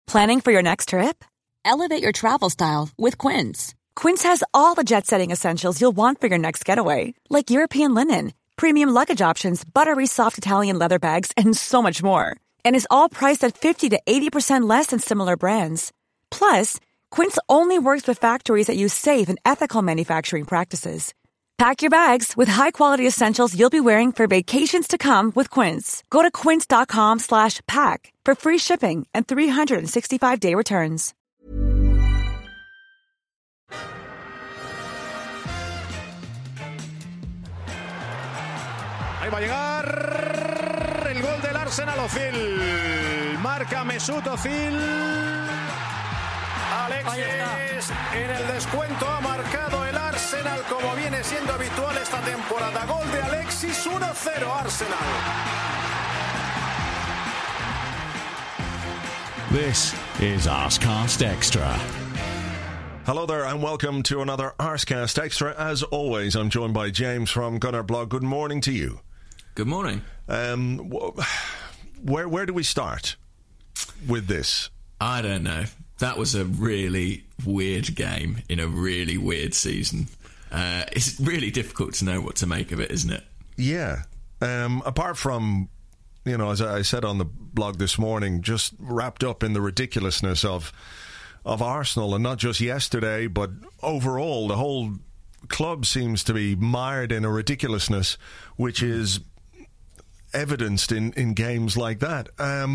Planning for your next trip? Elevate your travel style with Quince. Quince has all the jet-setting essentials you'll want for your next getaway, like European linen, premium luggage options, buttery soft Italian leather bags, and so much more. And is all priced at 50 to 80% less than similar brands. Plus, Quince only works with factories that use safe and ethical manufacturing practices. Pack your bags with high-quality essentials you'll be wearing for vacations to come with Quince. Go to quince.com/pack for free shipping and 365-day returns. Ahí va a llegar el gol del Arsenal. Ozil. Marca Mesut Ozil. Alexis en el descuento ha marcado el Arsenal como viene siendo habitual esta temporada. Gol de Alexis, 1-0 Arsenal. This is Arsecast Extra. Hello there and welcome to another Arsecast Extra. As always, I'm joined by James from Gunner Blog. Good morning to you. Good morning. Where do we start with this? I don't know. That was a really weird game in a really weird season. It's really difficult to know what to make of it, isn't it? Yeah. Apart from, as I said on the blog this morning, just wrapped up in the ridiculousness of Arsenal, and not just yesterday, but overall, the whole club seems to be mired in a ridiculousness, which is evidenced in games like that.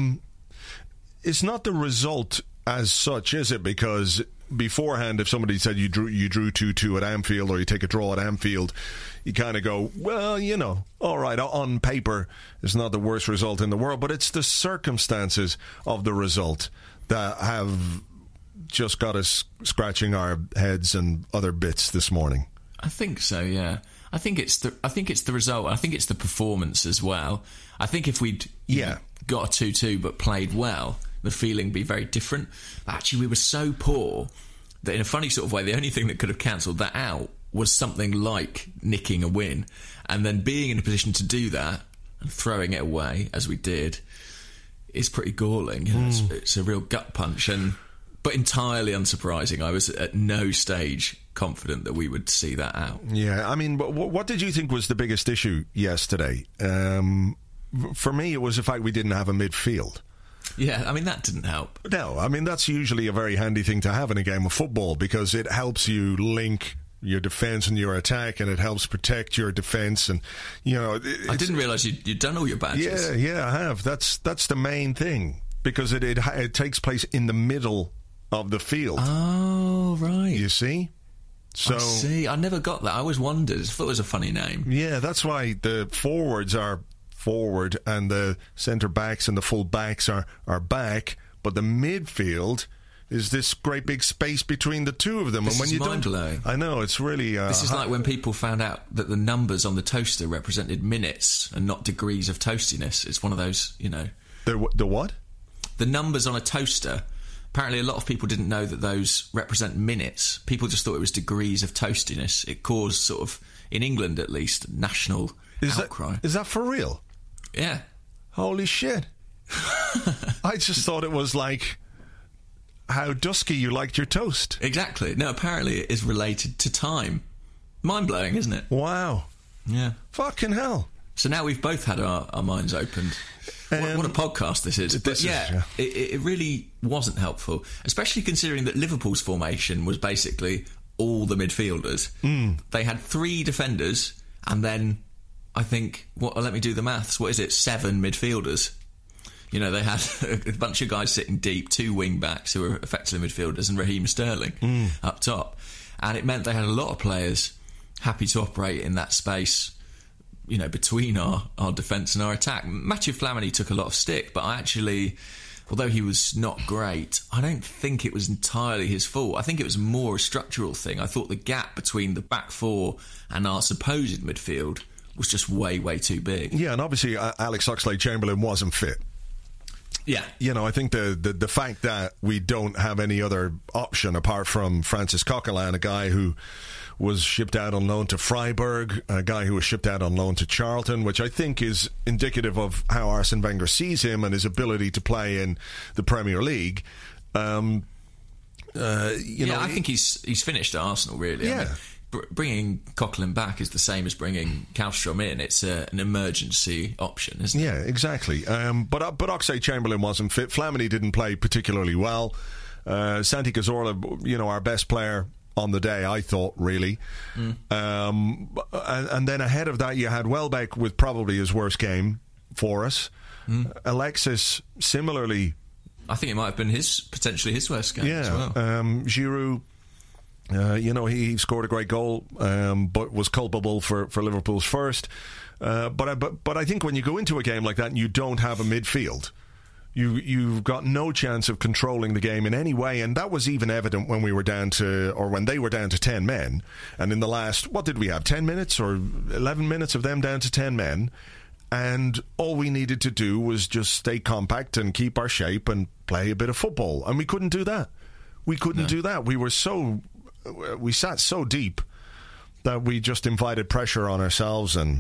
It's not the result as such, is it? Because beforehand, if somebody said you drew 2-2 at Anfield, or you take a draw at Anfield, you kind of go, well, all right, on paper, it's not the worst result in the world, but it's the circumstances of the result that have just got us scratching our heads and other bits this morning. I think so, yeah. I think it's the result. I think it's the performance as well. I think if we'd got a 2-2 but played well, the feeling would be very different. But actually, we were so poor that in a funny sort of way, the only thing that could have cancelled that out was something like nicking a win. And then being in a position to do that and throwing it away, as we did, is pretty galling. It's a real gut punch. But entirely unsurprising. I was at no stage confident that we would see that out. Yeah, I mean, what did you think was the biggest issue yesterday? For me, it was the fact we didn't have a midfield. Yeah, I mean, that didn't help. No, I mean, that's usually a very handy thing to have in a game of football, because it helps you link your defence and your attack, and it helps protect your defence. And I didn't realise you'd done all your badges. Yeah, I have. That's the main thing, because it takes place in the middle of the field. Oh, right. You see? So, I see. I never got that. I always wondered. I thought it was a funny name. Yeah, that's why the forwards are forward and the centre-backs and the full-backs are back, but the midfield is this great big space between the two of them. This and when is you mind-blowing. I know, it's really... this is like when people found out that the numbers on the toaster represented minutes and not degrees of toastiness. It's one of those, The what? The numbers on a toaster... Apparently, a lot of people didn't know that those represent minutes. People just thought it was degrees of toastiness. It caused sort of, in England at least, national outcry. Is that for real? Yeah. Holy shit. I just thought it was like how dusky you liked your toast. Exactly. No, apparently it is related to time. Mind-blowing, isn't it? Wow. Yeah. Fucking hell. So now we've both had our minds opened. What a podcast this is. It really wasn't helpful, especially considering that Liverpool's formation was basically all the midfielders. They had 3 defenders, and then I think, let me do the maths, 7 midfielders. They had a bunch of guys sitting deep, 2 wing-backs who were effectively midfielders, and Raheem Sterling up top. And it meant they had a lot of players happy to operate in that space, between our defence and our attack. Mathieu Flamini took a lot of stick, but I actually, although he was not great, I don't think it was entirely his fault. I think it was more a structural thing. I thought the gap between the back 4 and our supposed midfield was just way, way too big. Yeah, and obviously Alex Oxlade-Chamberlain wasn't fit. Yeah. I think the fact that we don't have any other option apart from Francis Coquelin, a guy who was shipped out on loan to Freiburg, a guy who was shipped out on loan to Charlton, which I think is indicative of how Arsene Wenger sees him and his ability to play in the Premier League. I think he's finished at Arsenal, really. Yeah. I mean, bringing Coquelin back is the same as bringing Kallstrom in. It's an emergency option, isn't it? Yeah, exactly. But Oxlade-Chamberlain wasn't fit. Flamini didn't play particularly well. Santi Cazorla, our best player on the day, I thought, really. And then ahead of that, you had Welbeck with probably his worst game for us. Alexis, similarly. I think it might have been potentially his worst game as well. Giroud, he scored a great goal, but was culpable for Liverpool's first. But I think when you go into a game like that and you don't have a midfield, you've got no chance of controlling the game in any way, and that was even evident when when they were down to 10 men. And in the last, what did we have, 10 minutes or 11 minutes of them down to 10 men? And all we needed to do was just stay compact and keep our shape and play a bit of football. And we couldn't do that. We couldn't do that. We sat so deep that we just invited pressure on ourselves. And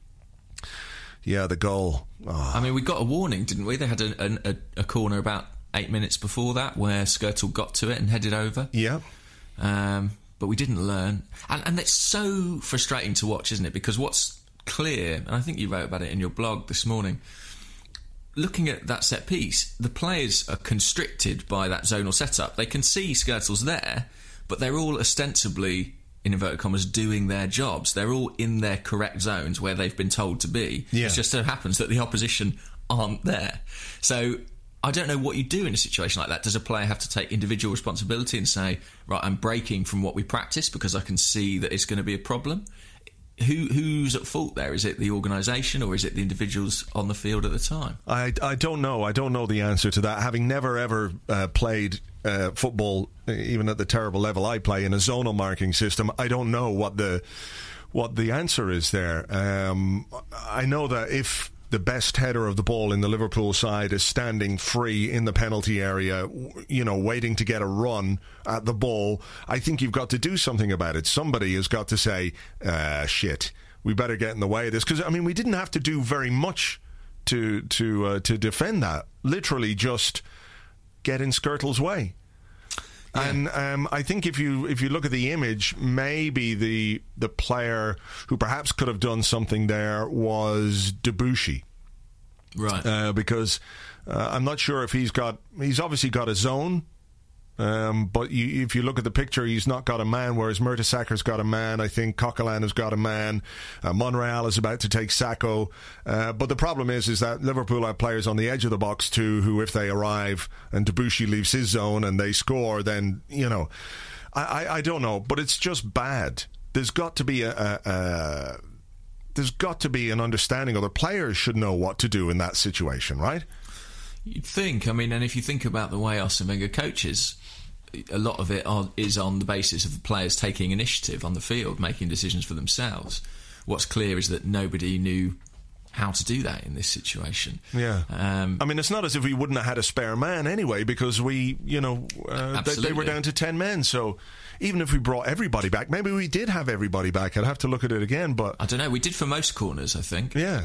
the goal. Oh. I mean, we got a warning, didn't we? They had a corner about 8 minutes before that where Skrtel got to it and headed over. Yeah. But we didn't learn. And it's so frustrating to watch, isn't it? Because what's clear, and I think you wrote about it in your blog this morning, looking at that set piece, the players are constricted by that zonal setup. They can see Skrtel's there, but they're all ostensibly, in inverted commas, doing their jobs. They're all in their correct zones where they've been told to be. Yeah. It just so happens that the opposition aren't there. So I don't know what you do in a situation like that. Does a player have to take individual responsibility and say, right, I'm breaking from what we practice because I can see that it's going to be a problem? Who's at fault there? Is it the organisation or is it the individuals on the field at the time? I don't know. I don't know the answer to that. Having never ever played football, even at the terrible level I play, in a zonal marking system, I don't know what the answer is there. I know that if the best header of the ball in the Liverpool side is standing free in the penalty area, waiting to get a run at the ball, I think you've got to do something about it. Somebody has got to say, shit, we better get in the way of this. Because, I mean, we didn't have to do very much to defend that. Literally just get in Skrtel's way. Yeah. And I think if you look at the image, maybe the player who perhaps could have done something there was Debuchy, right? Because I'm not sure if he's obviously got a zone, but if you look at the picture, he's not got a man. Whereas Mertesacker's got a man. I think Coquelin has got a man. Monreal is about to take Sacco. But the problem is that Liverpool have players on the edge of the box too, who, if they arrive and Debuchy leaves his zone and they score, then I don't know. But it's just bad. There's got to be there's got to be an understanding, or the players should know what to do in that situation, right? You'd think. I mean, and if you think about the way Arsene Wenger coaches, a lot of it is on the basis of the players taking initiative on the field, making decisions for themselves. What's clear is that nobody knew how to do that in this situation. Yeah. I mean, it's not as if we wouldn't have had a spare man anyway, because they were down to 10 men. So even if we brought everybody back, maybe we did have everybody back. I'd have to look at it again, but I don't know. We did for most corners, I think. Yeah.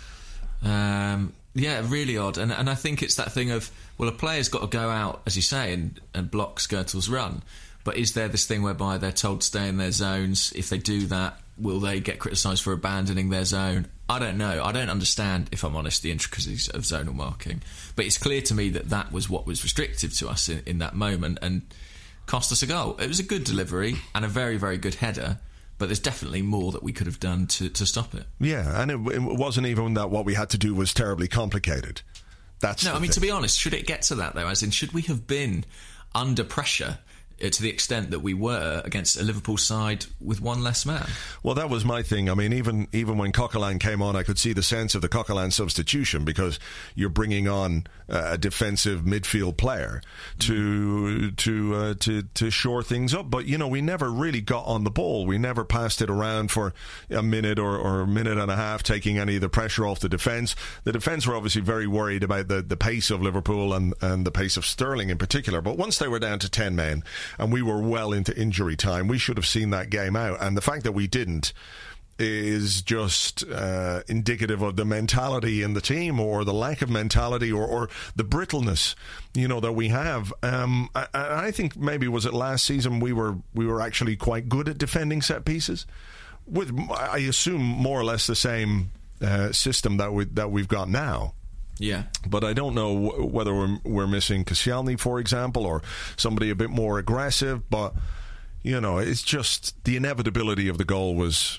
Yeah, really odd. And I think it's that thing of, well, a player's got to go out, as you say, and block Skrtel's run. But is there this thing whereby they're told to stay in their zones? If they do that, will they get criticised for abandoning their zone? I don't know. I don't understand, if I'm honest, the intricacies of zonal marking. But it's clear to me that was what was restrictive to us in that moment and cost us a goal. It was a good delivery and a very, very good header. But there's definitely more that we could have done to stop it. Yeah, and it wasn't even that what we had to do was terribly complicated. To be honest, should it get to that, though? As in, should we have been under pressure to the extent that we were against a Liverpool side with one less man? Well, that was my thing. I mean, even when Coquelin came on, I could see the sense of the Coquelin substitution, because you're bringing on a defensive midfield player to shore things up. But we never really got on the ball. We never passed it around for a minute or a minute and a half, taking any of the pressure off the defence. The defence were obviously very worried about the pace of Liverpool and the pace of Sterling in particular. But once they were down to 10 men and we were well into injury time, we should have seen that game out. And the fact that we didn't is just indicative of the mentality in the team, or the lack of mentality, or the brittleness, that we have. I think maybe was it last season we were actually quite good at defending set pieces, with, I assume, more or less the same system that we've got now. Yeah, but I don't know whether we're missing Koscielny, for example, or somebody a bit more aggressive. But it's just the inevitability of the goal was,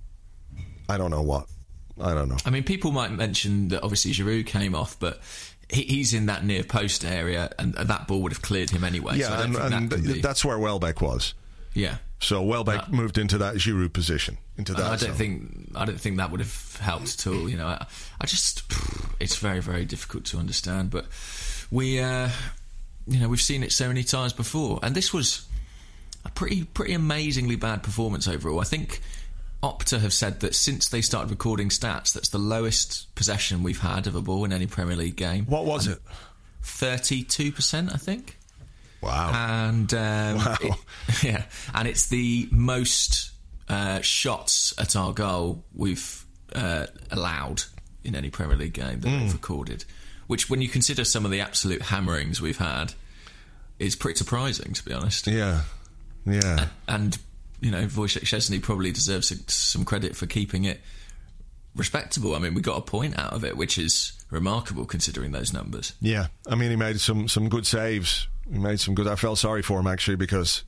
I don't know what. I don't know. I mean, people might mention that obviously Giroud came off, but he's in that near post area, and that ball would have cleared him anyway. Yeah, so and that's where Welbeck was. Yeah. So Welbeck moved into that Giroud position. I don't think that would have helped at all. I just, it's very, very difficult to understand. But we've seen it so many times before, and this was a pretty amazingly bad performance overall. I think Opta have said that since they started recording stats, that's the lowest possession we've had of a ball in any Premier League game. What was it? 32%, I think. Wow. And wow. And it's the most shots at our goal we've allowed in any Premier League game that we've recorded, which, when you consider some of the absolute hammerings we've had, is pretty surprising, to be honest. Yeah. And Wojciech Szczesny probably deserves some credit for keeping it respectable. I mean, we got a point out of it, which is remarkable considering those numbers. Yeah, I mean, he made some good saves. I felt sorry for him, actually, because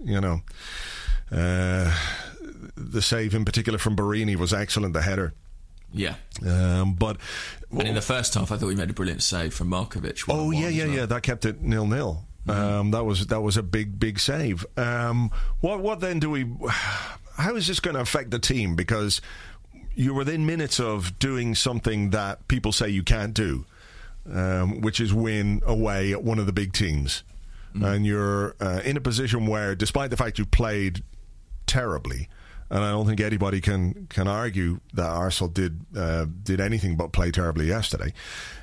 the save in particular from Borini was excellent, the header. Yeah. And in the first half, I thought he made a brilliant save from Markovic. Oh, yeah, that kept it 0-0. That was a big save. What then do we? How is this going to affect the team? Because you're within minutes of doing something that people say you can't do, which is win away at one of the big teams, and you're in a position where, despite the fact you played terribly, and I don't think anybody can argue that Arsenal did anything but play terribly yesterday.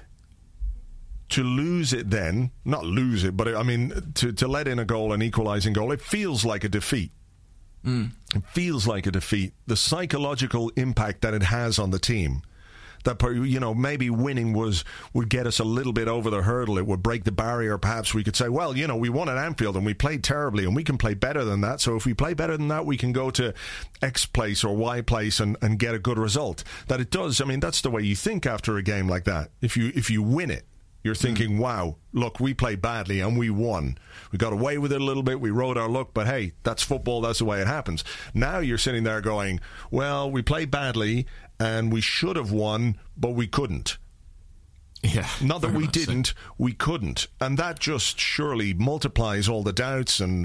To lose it then, not lose it, but I mean, to let in a goal, an equalising goal, it feels like a defeat. It feels like a defeat. The psychological impact that it has on the team, that maybe winning would get us a little bit over the hurdle. It would break the barrier. Perhaps we could say, well, we won at Anfield and we played terribly, and we can play better than that. So if we play better than that, we can go to X place or Y place and get a good result. That it does. I mean, that's the way you think after a game like that. If you win it, you're thinking, wow, look, we played badly and we won. We got away with it a little bit. We rode our luck, but hey, that's football. That's the way it happens. Now you're sitting there going, well, we played badly and we should have won, but we couldn't. Yeah. Not that we didn't, we couldn't. And that just surely multiplies all the doubts and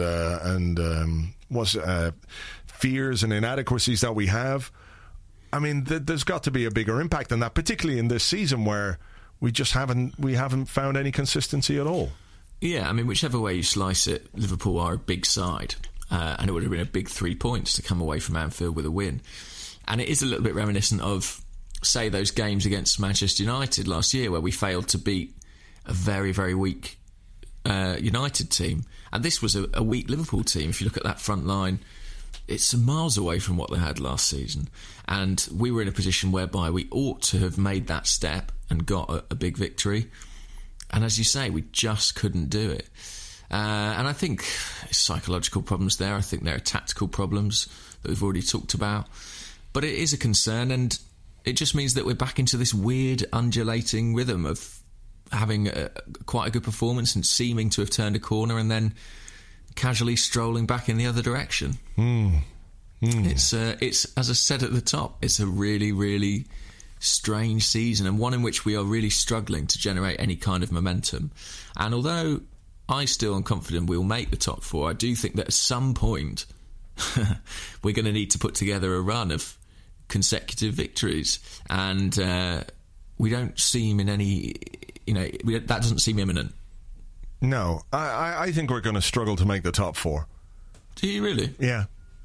fears and inadequacies that we have. I mean, there's got to be a bigger impact than that, particularly in this season where we haven't found any consistency at all. Yeah, I mean, whichever way you slice it, Liverpool are a big side, and it would have been a big 3 points to come away from Anfield with a win. And it is a little bit reminiscent of, say, those games against Manchester United last year, where we failed to beat a very, very weak United team. And this was a weak Liverpool team. If you look at that front line, it's miles away from what they had last season. And we were in a position whereby we ought to have made that step and got a big victory. And as you say, we just couldn't do it. And I think it's psychological problems there. I think there are tactical problems that we've already talked about. But it is a concern, and it just means that we're back into this weird undulating rhythm of having quite a good performance and seeming to have turned a corner and then casually strolling back in the other direction. It's as I said at the top, it's a really, really strange season, and one in which we are really struggling to generate any kind of momentum. And although I still am confident we'll make the top four, I do think that at some point we're going to need to put together a run of consecutive victories, and we don't seem in any, that doesn't seem imminent. No, I think we're going to struggle to make the top four. Do you really? Yeah.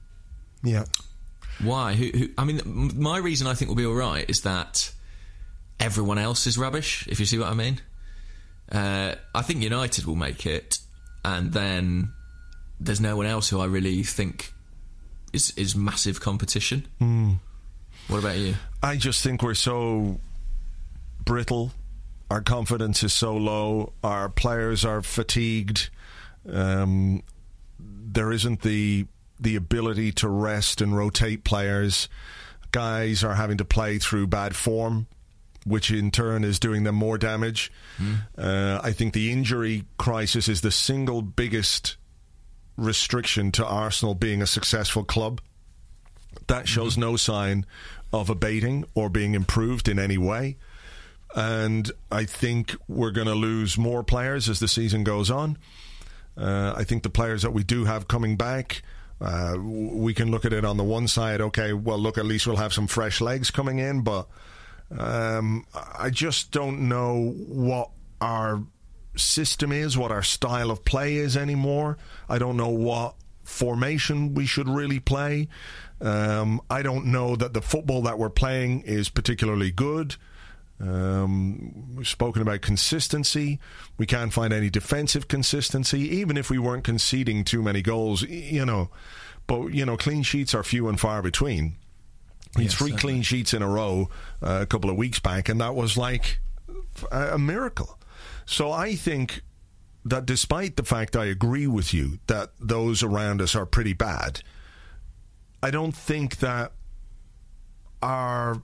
Why? Who? I mean, my reason I think we'll be all right is that everyone else is rubbish, if you see what I mean. I think United will make it, and then there's no one else who I really think is massive competition. What about you? I just think we're so brittle. Our confidence is so low. Our players are fatigued. There isn't the ability to rest and rotate players. Guys are having to play through bad form, which in turn is doing them more damage. I think the injury crisis is the single biggest restriction to Arsenal being a successful club. That shows no sign of abating or being improved in any way. And I think we're going to lose more players as the season goes on. I think the players that we do have coming back, we can look at it on the one side, okay, well, look, at least we'll have some fresh legs coming in, but I just don't know what our system is, what our style of play is anymore. I don't know what formation we should really play. I don't know that the football that we're playing is particularly good. We've spoken about consistency. We can't find any defensive consistency, even if we weren't conceding too many goals, but clean sheets are few and far between. Yes, 3 clean sheets in a row a couple of weeks back, and that was like a miracle. So I think that despite the fact I agree with you that those around us are pretty bad, I don't think that our...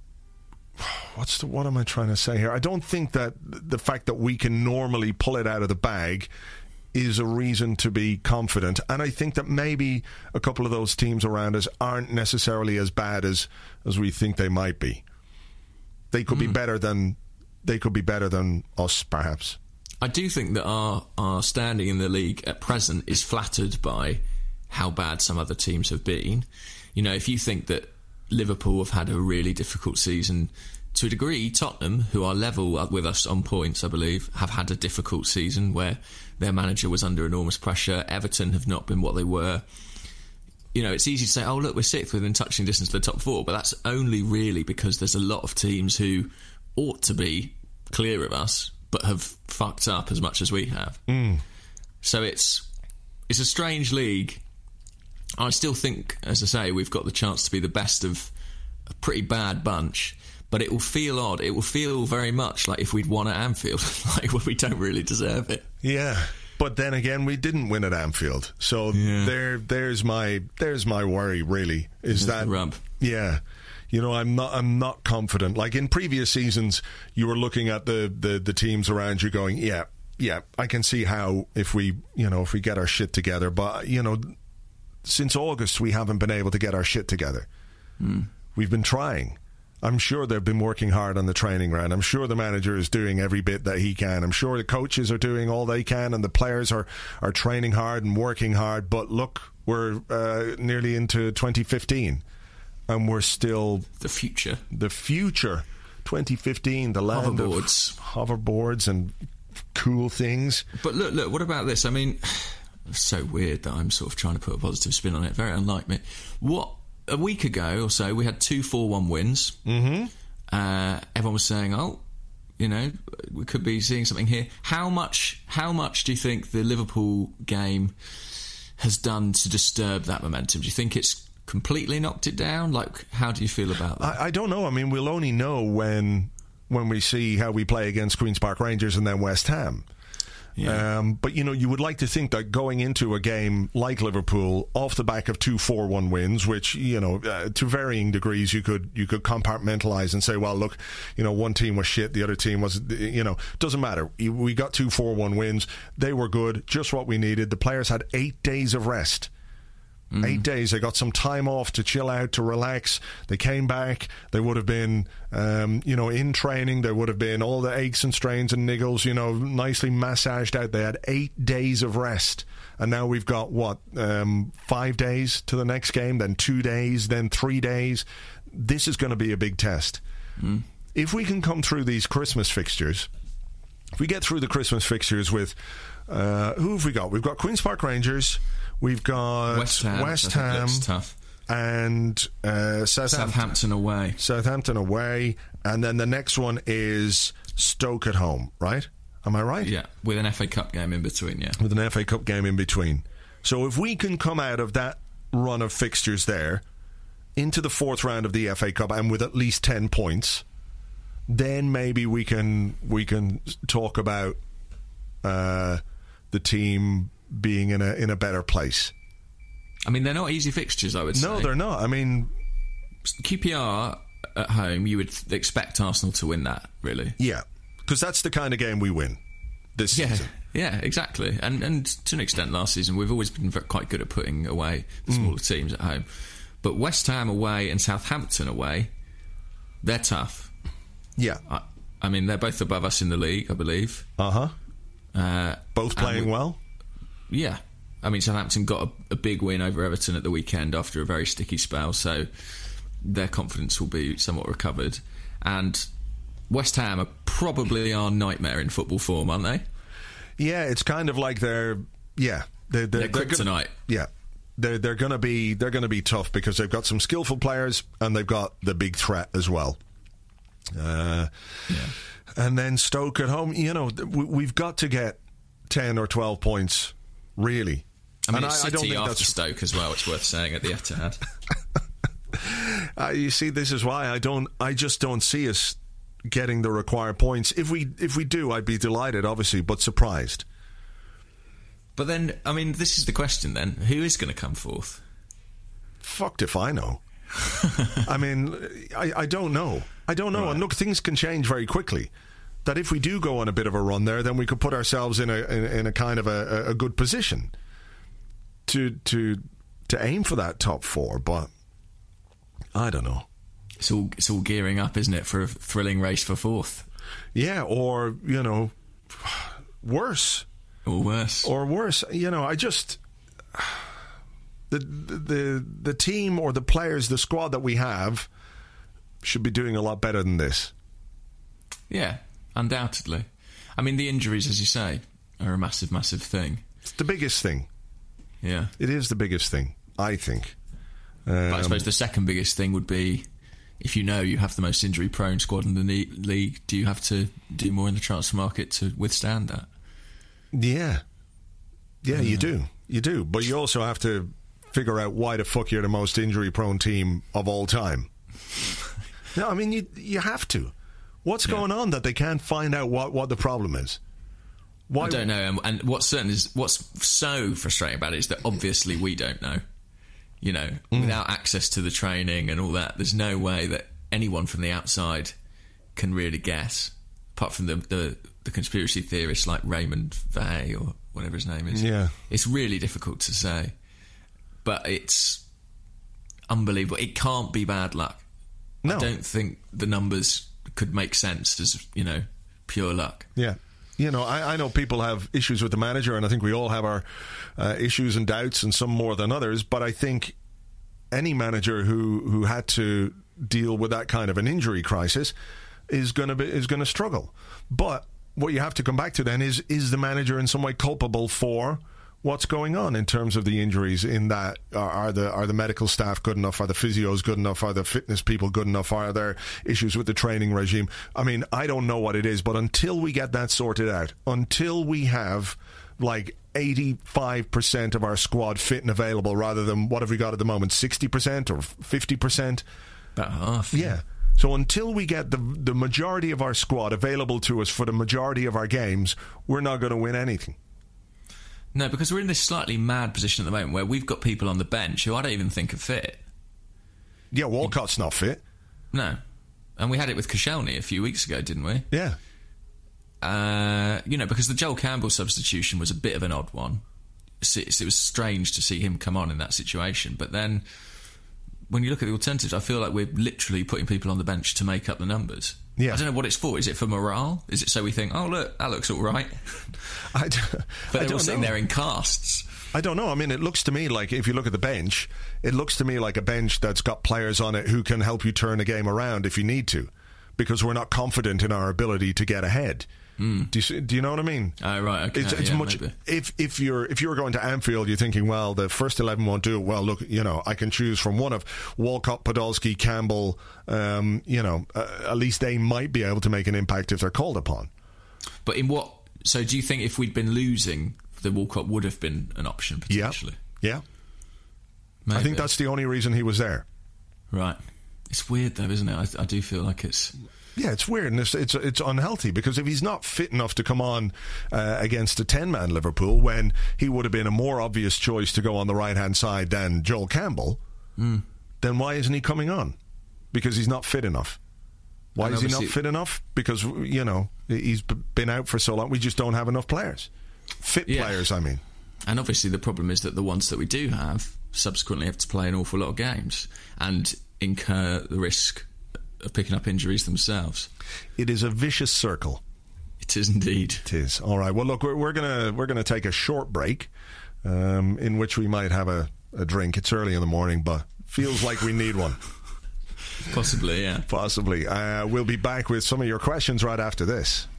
What am I trying to say here? I don't think that the fact that we can normally pull it out of the bag is a reason to be confident. And I think that maybe a couple of those teams around us aren't necessarily as bad as we think they might be. They could be better than us, perhaps. I do think that our standing in the league at present is flattered by how bad some other teams have been. If you think that Liverpool have had a really difficult season, to a degree, Tottenham, who are level with us on points, I believe, have had a difficult season where their manager was under enormous pressure. Everton have not been what they were. It's easy to say, oh, look, we're 6th within touching distance to the top 4, but that's only really because there's a lot of teams who ought to be clear of us, but have fucked up as much as we have. So it's a strange league. I still think, as I say, we've got the chance to be the best of a pretty bad bunch, but it will feel odd. It will feel very much like if we'd won at Anfield, like we don't really deserve it. Yeah, but then again, we didn't win at Anfield, so there's my worry. Really, is there's that the rub? Yeah. I'm not confident. Like in previous seasons, you were looking at the teams around you going, yeah, I can see how if we get our shit together, but since August, we haven't been able to get our shit together. We've been trying. I'm sure they've been working hard on the training ground. I'm sure the manager is doing every bit that he can. I'm sure the coaches are doing all they can, and the players are training hard and working hard. But look, we're nearly into 2015, and we're still... The future. 2015, the land of hoverboards and cool things. But look, what about this? I mean... It's so weird that I'm sort of trying to put a positive spin on it. Very unlike me. A week ago or so, we had 2 4-1 wins. Everyone was saying, we could be seeing something here. How much do you think the Liverpool game has done to disturb that momentum? Do you think it's completely knocked it down? Like, how do you feel about that? I don't know. I mean, we'll only know when we see how we play against Queen's Park Rangers and then West Ham. Yeah. But you would like to think that going into a game like Liverpool off the back of 2 4-1 wins, which to varying degrees you could compartmentalize and say, well, look, one team was shit, the other team was, doesn't matter. We got 2 4-1 wins. They were good, just what we needed. The players had 8 days of rest. 8 days. They got some time off to chill out, to relax. They came back. They would have been, in training. There would have been all the aches and strains and niggles, nicely massaged out. They had 8 days of rest. And now we've got, 5 days to the next game, then 2 days, then 3 days. This is going to be a big test. If we can come through these Christmas fixtures, if we get through the Christmas fixtures with, who have we got? We've got Queen's Park Rangers. We've got West Ham tough. And Southampton away. And then the next one is Stoke at home, right? Am I right? Yeah, with an FA Cup game in between, yeah. With an FA Cup game in between. So if we can come out of that run of fixtures there into the fourth round of the FA Cup and with at least 10 points, then maybe we can talk about the team being in a better place. I mean, they're not easy fixtures, I would say. No, they're not. I mean, QPR at home, you would expect Arsenal to win that, really. Yeah, because that's the kind of game we win this season. Yeah, exactly. And to an extent last season, we've always been quite good at putting away the smaller teams at home. But West Ham away and Southampton away, they're tough. Yeah. I mean, they're both above us in the league, I believe. Both playing well? Yeah. I mean, Southampton got a big win over Everton at the weekend after a very sticky spell, so their confidence will be somewhat recovered. And West Ham are probably our nightmare in football form, aren't they? Yeah, it's kind of like they're kryptonite. They're going to be tough because they've got some skillful players and they've got the big threat as well. And then Stoke at home, we've got to get 10 or 12 points, really. I mean, it's City after Stoke as well, it's worth saying, at the Etihad. You see, this is why I just don't see us getting the required points. If we do, I'd be delighted, obviously, but surprised. But then, I mean, this is the question then. Who is going to come fourth? Fucked if I know. I mean, I don't know. I don't know. Right. And look, things can change very quickly. That if we do go on a bit of a run there, then we could put ourselves in a kind of a good position to aim for that top four. But I don't know. It's all gearing up, isn't it, for a thrilling race for fourth? Yeah, or worse. Or worse. I just the team or the players, the squad that we have should be doing a lot better than this. Yeah, undoubtedly. I mean, the injuries, as you say, are a massive, massive thing. It's the biggest thing. Yeah. It is the biggest thing, I think. But I suppose the second biggest thing would be, if you have the most injury-prone squad in the league, do you have to do more in the transfer market to withstand that? Yeah. Yeah, you do. You do. But you also have to figure out why the fuck you're the most injury-prone team of all time. No, I mean, you have to. What's going on that they can't find out what the problem is? Why? I don't know. And what's so frustrating about it is that obviously we don't know. Without access to the training and all that, there's no way that anyone from the outside can really guess, apart from the conspiracy theorists like Raymond Vey or whatever his name is. Yeah. It's really difficult to say. But it's unbelievable. It can't be bad luck. No. I don't think the numbers could make sense as, pure luck. Yeah. I know people have issues with the manager, and I think we all have our issues and doubts, and some more than others. But I think any manager who had to deal with that kind of an injury crisis is going to struggle. But what you have to come back to then is the manager in some way culpable for what's going on in terms of the injuries? In that, are the medical staff good enough? Are the physios good enough? Are the fitness people good enough? Are there issues with the training regime? I mean, I don't know what it is, but until we get that sorted out, until we have like 85% of our squad fit and available, rather than what have we got at the moment, 60% or 50%? About half. Yeah. So until we get the majority of our squad available to us for the majority of our games, we're not going to win anything. No, because we're in this slightly mad position at the moment where we've got people on the bench who I don't even think are fit. Yeah, Walcott's not fit. No. And we had it with Koscielny a few weeks ago, didn't we? Yeah. Because the Joel Campbell substitution was a bit of an odd one. It was strange to see him come on in that situation. But then, when you look at the alternatives, I feel like we're literally putting people on the bench to make up the numbers. Yeah. I don't know what it's for. Is it for morale? Is it so we think, oh, look, that looks all right? But they're all sitting there in casts. I don't know. I mean, it looks to me like, if you look at the bench, it looks to me like a bench that's got players on it who can help you turn a game around if you need to, because we're not confident in our ability to get ahead. Do you know what I mean? Oh, right, okay. It's much. Maybe. If you're going to Anfield, you're thinking, well, the first 11 won't do it. Well, look, I can choose from one of Walcott, Podolski, Campbell. At least they might be able to make an impact if they're called upon. But in what? So, do you think if we'd been losing, the Walcott would have been an option potentially? Yeah. Maybe. I think that's the only reason he was there. Right. It's weird, though, isn't it? I do feel like it's... Yeah, it's weird, and it's unhealthy, because if he's not fit enough to come on against a 10-man Liverpool, when he would have been a more obvious choice to go on the right-hand side than Joel Campbell, then why isn't he coming on? Because he's not fit enough. Why is he not fit enough? Because, you know, he's been out for so long, we just don't have enough players. Fit players, I mean. And obviously the problem is that the ones that we do have subsequently have to play an awful lot of games and incur the risk of picking up injuries themselves. It is a vicious circle. It is indeed. It is. All right. Well, look, we're gonna take a short break, in which we might have a drink. It's early in the morning, but feels like we need one. Possibly, yeah. Possibly. We'll be back with some of your questions right after this.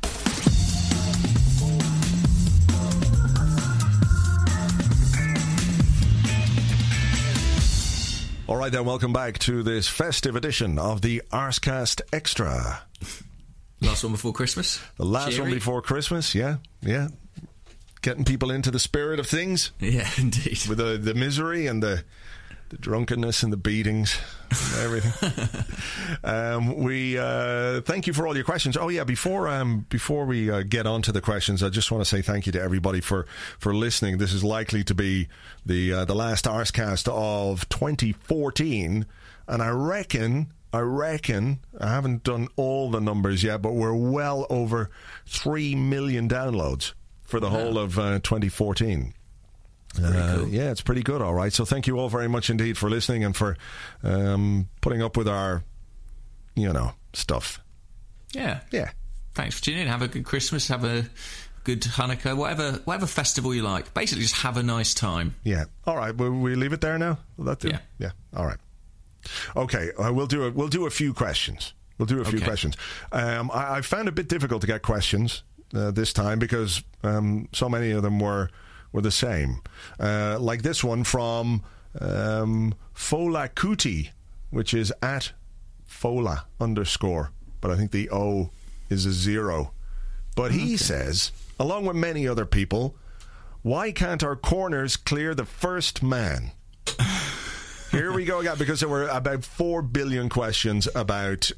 All right, then, welcome back to this festive edition of the Arscast Extra. Last one before Christmas? The last one before Christmas, yeah. Getting people into the spirit of things. Yeah, indeed. With the misery and the drunkenness and the beatings and everything. We thank you for all your questions. Oh yeah, before we get on to the questions, I just want to say thank you to everybody for listening. This is likely to be the last Arscast of 2014, and I reckon I haven't done all the numbers yet, but we're well over 3 million downloads for the whole of 2014. Cool. Yeah, it's pretty good, all right. So thank you all very much indeed for listening and for putting up with our, stuff. Yeah. Thanks for tuning in. Have a good Christmas. Have a good Hanukkah. Whatever festival you like. Basically, just have a nice time. Yeah. All right. Will we leave it there now? Will that do? Yeah. Yeah. All right. Okay. We'll do a few questions. Few questions. I found it a bit difficult to get questions this time because so many of them were the same. Like this one from Fola Kuti, which is at Fola _, but I think the O is a 0. But he says, along with many other people, why can't our corners clear the first man? Here we go again, because there were about 4 billion questions about...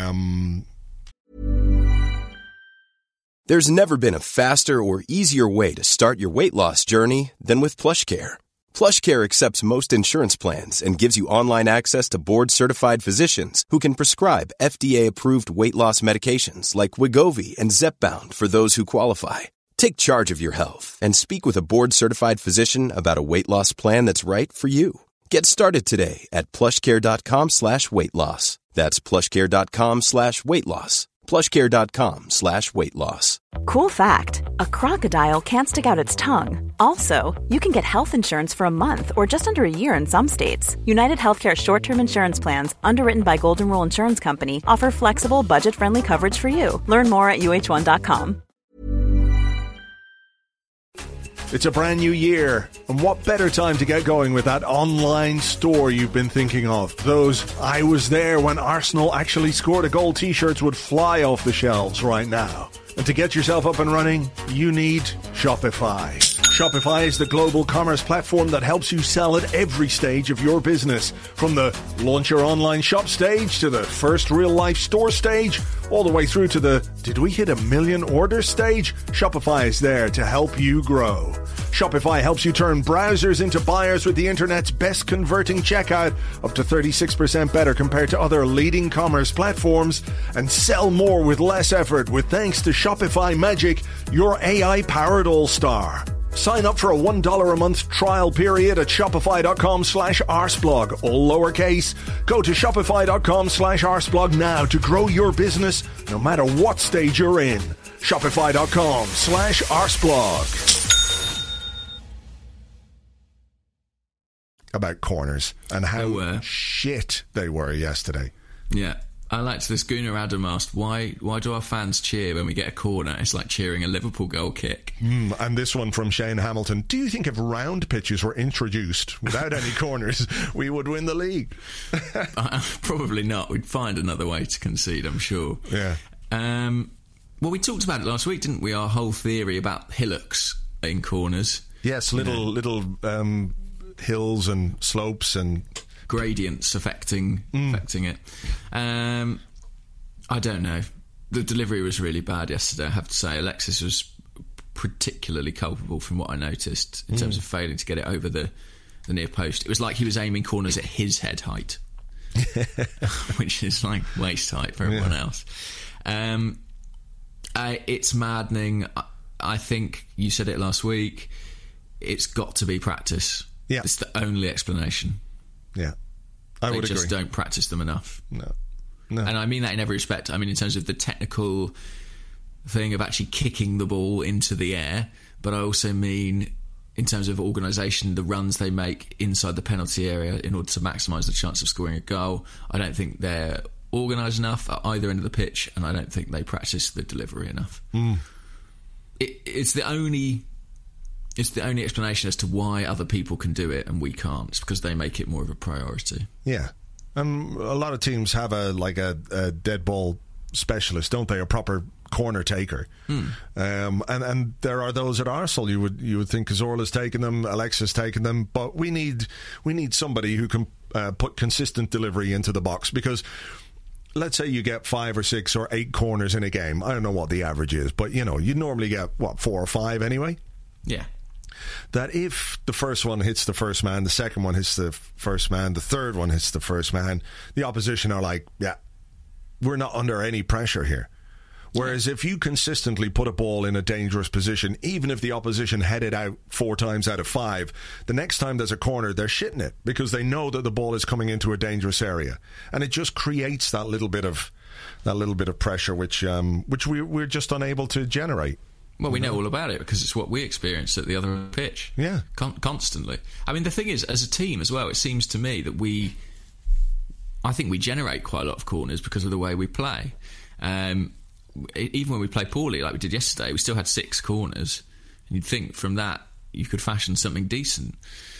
There's never been a faster or easier way to start your weight loss journey than with PlushCare. PlushCare accepts most insurance plans and gives you online access to board-certified physicians who can prescribe FDA-approved weight loss medications like Wegovy and Zepbound for those who qualify. Take charge of your health and speak with a board-certified physician about a weight loss plan that's right for you. Get started today at plushcare.com/weight loss. That's plushcare.com/weight loss. plushcare.com/weight loss. Cool fact, a crocodile can't stick out its tongue. Also, you can get health insurance for a month or just under a year in some states. United Healthcare short-term insurance plans, underwritten by Golden Rule Insurance Company, offer flexible, budget-friendly coverage for you. Learn more at UH1.com. It's a brand new year, and what better time to get going with that online store you've been thinking of? Those "I was there when Arsenal actually scored a goal" t-shirts would fly off the shelves right now. And to get yourself up and running, you need Shopify. Shopify is the global commerce platform that helps you sell at every stage of your business. From the launch your online shop stage to the first real-life store stage, all the way through to the "did we hit 1 million orders" stage, Shopify is there to help you grow. Shopify helps you turn browsers into buyers with the internet's best converting checkout, up to 36% better compared to other leading commerce platforms, and sell more with less effort with thanks to Shopify Magic, your AI-powered all-star. Sign up for a $1 a month trial period at shopify.com/arsblog, all lowercase. Go to shopify.com/arsblog now to grow your business no matter what stage you're in. Shopify.com/arsblog. About corners and how shit they were yesterday. Yeah. I liked this. Gunnar Adam asked, why do our fans cheer when we get a corner? It's like cheering a Liverpool goal kick. And this one from Shane Hamilton. Do you think if round pitches were introduced without any corners, we would win the league? Probably not. We'd find another way to concede, I'm sure. Yeah. Well, we talked about it last week, didn't we? Our whole theory about hillocks in corners. Yes, little hills and slopes and gradients affecting it. I don't know. The delivery was really bad yesterday, I have to say. Alexis was particularly culpable from what I noticed in terms of failing to get it over the near post. It was like he was aiming corners at his head height, which is like waist height for everyone else. It's maddening. I think you said it last week. It's got to be practice. Yeah. It's the only explanation. Yeah. I would agree. They just don't practice them enough. No. And I mean that in every respect. I mean in terms of the technical thing of actually kicking the ball into the air, but I also mean in terms of organisation, the runs they make inside the penalty area in order to maximise the chance of scoring a goal. I don't think they're organised enough at either end of the pitch, and I don't think they practice the delivery enough. It's the only explanation as to why other people can do it and we can't. It's because they make it more of a priority. Yeah. A lot of teams have a dead ball specialist, don't they? A proper corner taker. And there are those at Arsenal. You would think Cazorla's taken them, Alexis taken them, but we need somebody who can put consistent delivery into the box, because let's say you get 5 or 6 or 8 corners in a game. I don't know what the average is, but you normally get 4 or 5 anyway. Yeah. That if the first one hits the first man, the second one hits the first man, the third one hits the first man, the opposition are like, yeah, we're not under any pressure here. Whereas if you consistently put a ball in a dangerous position, even if the opposition head it out 4 times out of 5, the next time there's a corner, they're shitting it because they know that the ball is coming into a dangerous area, and it just creates that little bit of pressure, which we're just unable to generate. Well, we know all about it because it's what we experience at the other end of the pitch. Yeah. Constantly. I mean, the thing is, as a team as well, it seems to me that I think we generate quite a lot of corners because of the way we play. Even when we play poorly, like we did yesterday, we still had 6 corners. And you'd think from that you could fashion something decent.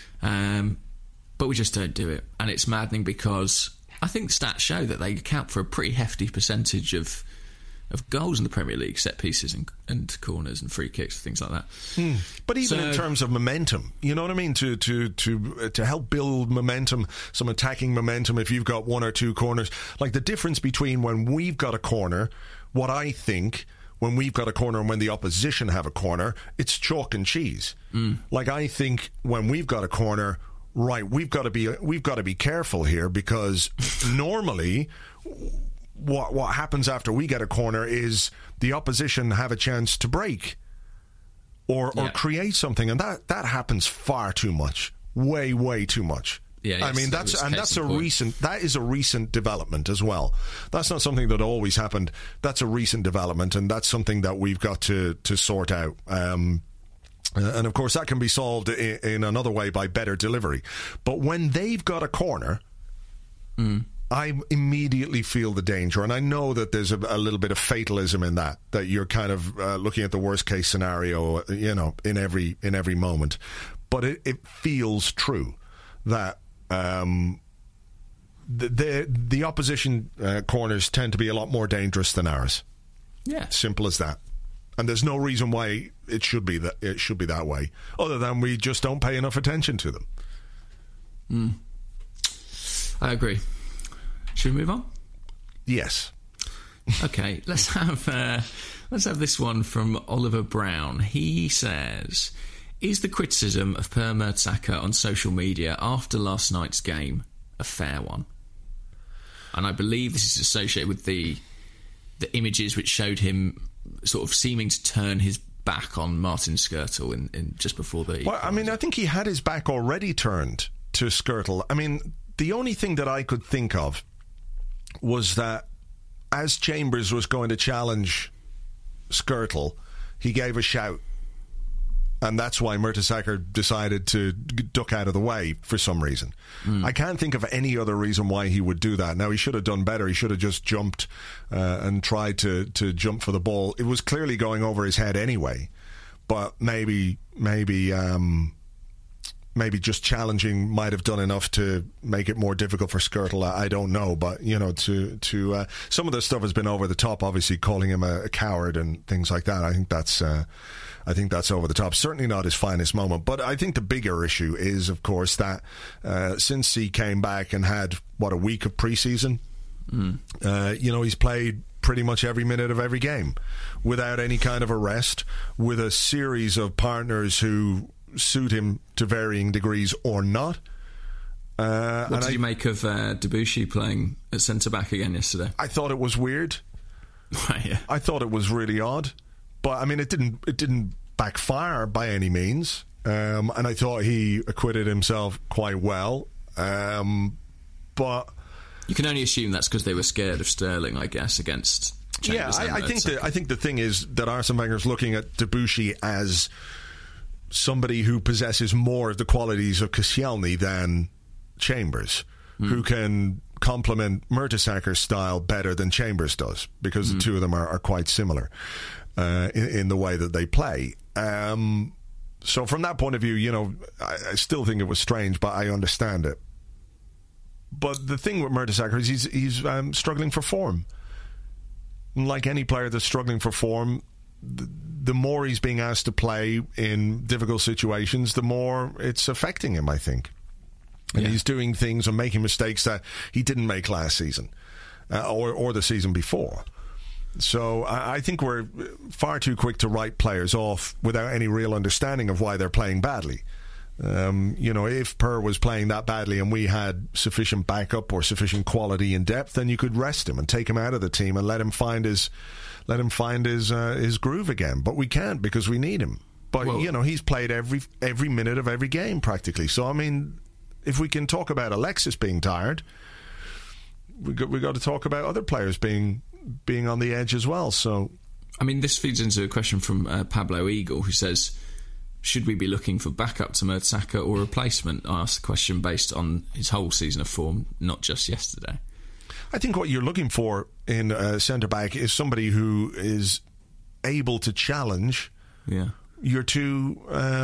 But we just don't do it. And it's maddening because I think stats show that they account for a pretty hefty percentage of goals in the Premier League, set pieces and corners and free kicks, things like that. But even in terms of momentum, you know what I mean? To help build momentum, some attacking momentum, if you've got 1 or 2 corners, like the difference between when we've got a corner, what I think when we've got a corner and when the opposition have a corner, it's chalk and cheese. Like I think when we've got a corner, right, we've got to be careful here, because normally what happens after we get a corner is the opposition have a chance to break or create something, and that happens far too much, way too much. Yeah, I mean that's a recent development as well. That's not something that always happened. That's a recent development, and that's something that we've got to sort out. And of course that can be solved in another way by better delivery. But when they've got a corner, I immediately feel the danger, and I know that there's a little bit of fatalism in that you're kind of looking at the worst case scenario, in every moment. But it feels true that the opposition corners tend to be a lot more dangerous than ours. Yeah, simple as that. And there's no reason why it should be that way, other than we just don't pay enough attention to them. I agree. Should we move on? Yes. Okay, let's have this one from Oliver Brown. He says, is the criticism of Per Mertesacker on social media after last night's game a fair one? And I believe this is associated with the images which showed him sort of seeming to turn his back on Martin Skrtel in just before the... Well, I mean, I think he had his back already turned to Skrtel. I mean, the only thing that I could think of was that as Chambers was going to challenge Skrtel, he gave a shout, and that's why Mertesacker decided to duck out of the way for some reason. I can't think of any other reason why he would do that. Now, he should have done better. He should have just jumped and tried to jump for the ball. It was clearly going over his head anyway, but maybe maybe just challenging might have done enough to make it more difficult for Skrtel. I don't know, but to some of the stuff has been over the top. Obviously, calling him a coward and things like that. I think that's over the top. Certainly not his finest moment. But I think the bigger issue is, of course, that since he came back and had a week of preseason, he's played pretty much every minute of every game without any kind of a rest, with a series of partners who suit him to varying degrees or not. What did you make of Debuchy playing at centre-back again yesterday? I thought it was weird. Yeah. I thought it was really odd. But, I mean, it didn't backfire by any means. And I thought he acquitted himself quite well. But... You can only assume that's because they were scared of Sterling, I guess, against Chambers. Yeah, I think the thing is that Arsene Wenger's looking at Debuchy as somebody who possesses more of the qualities of Koscielny than Chambers, who can complement Mertesaker's style better than Chambers does, because the two of them are quite similar in the way that they play. So from that point of view, I still think it was strange, but I understand it. But the thing with Mertesaker is he's struggling for form. Like any player that's struggling for form, the more he's being asked to play in difficult situations, the more it's affecting him, I think. And he's doing things and making mistakes that he didn't make last season or the season before. So I think we're far too quick to write players off without any real understanding of why they're playing badly. If Per was playing that badly and we had sufficient backup or sufficient quality and depth, then you could rest him and take him out of the team and let him find his groove again. But we can't, because we need him. But he's played every minute of every game practically. So I mean, if we can talk about Alexis being tired, we got to talk about other players being on the edge as well. So I mean, this feeds into a question from Pablo Eagle, who says, should we be looking for backup to Mertesaker or replacement? I asked the question based on his whole season of form, not just yesterday. I think what you're looking for in a centre-back is somebody who is able to challenge your two